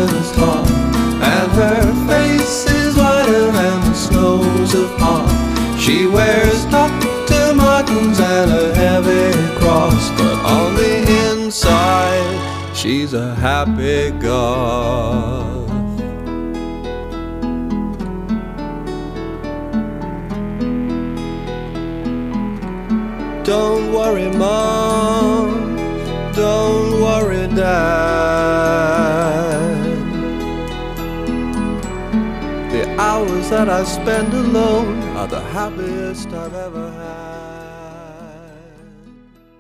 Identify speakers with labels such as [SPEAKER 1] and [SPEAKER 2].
[SPEAKER 1] finest heart, and her face is whiter than the snows of Palm. She wears Dr. Martens and a heavy cross, but on the inside she's a happy goth. Don't worry, Mom, don't worry, Dad. The hours that I spend alone are the happiest I've ever had.